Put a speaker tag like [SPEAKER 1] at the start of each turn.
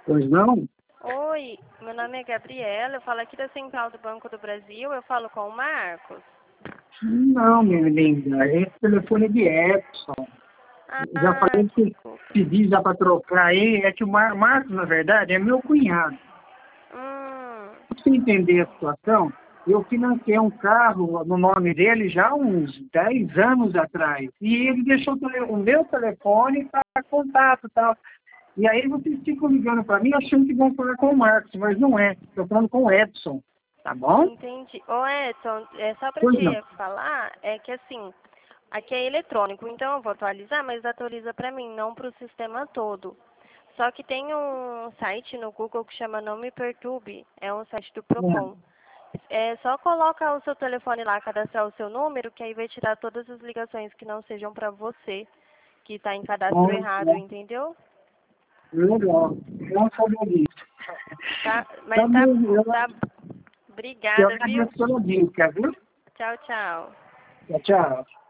[SPEAKER 1] Pois não?
[SPEAKER 2] Oi, meu nome é Gabriela, eu falo aqui da Central do Banco do Brasil, eu falo com o Marcos.
[SPEAKER 1] Não, minha linda. Esse telefone é de Epson. Já
[SPEAKER 2] Ah,
[SPEAKER 1] falei que
[SPEAKER 2] desculpa.
[SPEAKER 1] pedi já para trocar aí. É que o Marcos, na verdade, é meu cunhado.
[SPEAKER 2] Hum,
[SPEAKER 1] Pra você entender a situação, eu financei um carro no nome dele já há uns 10 anos atrás. E ele deixou o meu telefone para contato e tal. E aí vocês ficam ligando para mim achando que vão falar com o Marcos, mas não é. Estou falando com o Edson. Tá bom?
[SPEAKER 2] entendi. Ô Edson, é só pra
[SPEAKER 1] Pois não.
[SPEAKER 2] te falar, é que assim, aqui é eletrônico, então eu vou atualizar, mas atualiza pra mim, não pro sistema todo. Só que tem um site no Google que chama Não Me Perturbe, é um site do Procon. É só coloca o seu telefone lá, cadastrar o seu número, que aí vai tirar todas as ligações que não sejam pra você, que está em cadastro errado,
[SPEAKER 1] É,
[SPEAKER 2] entendeu?
[SPEAKER 1] legal. Não sabia disso.
[SPEAKER 2] Tá,
[SPEAKER 1] Tá
[SPEAKER 2] mas tá,
[SPEAKER 1] bom,
[SPEAKER 2] tá.
[SPEAKER 1] eu
[SPEAKER 2] Obrigada, viu?
[SPEAKER 1] agradeço pela dica, viu?
[SPEAKER 2] Tchau, tchau.
[SPEAKER 1] Tchau, tchau.